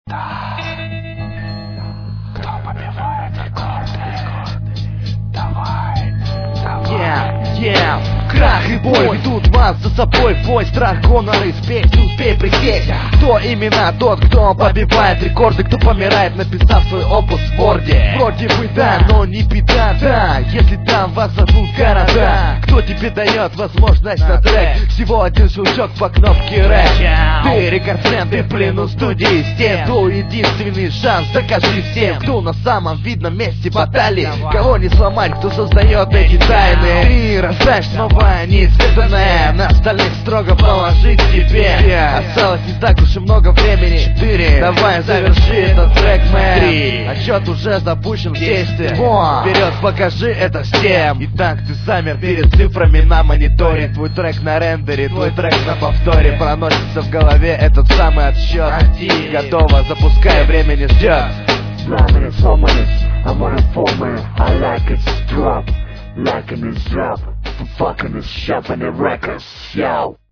Да, кто побивает рекорды? Давай, крах и бой ведут вас за собой в бой. Страх, гонор и спесь, успей присесть. Кто именно тот, кто побивает рекорды, кто помирает, написав свой опус в ворде? Вроде бы да, но не беда, да, если там вас зовут города. Кто тебе дает возможность на трек? Всего один щелчок по кнопке рэк. Ты рекордсмен, ты в плену студии стен. Твой единственный шанс, докажи всем, кто на самом видном месте баталии. Кого не сломать, кто создает эти тайны. Ты рождаешь новое, неизведанное. На остальных строго положить тебе. Осталось не так уж и много времени. 4, давай заверши этот трек, мэн. 3, отсчет уже запущен в действие. Вперед, покажи это всем. Итак, ты замер перед цифрами на мониторе. Твой трек на рендере, твой трек на повторе. Проносится в голове этот самый отсчет. Готово, запускай, время не ждет. I'm on a 4 man, I like it drop, liking this drop, I'm fucking this shop and the records, yo.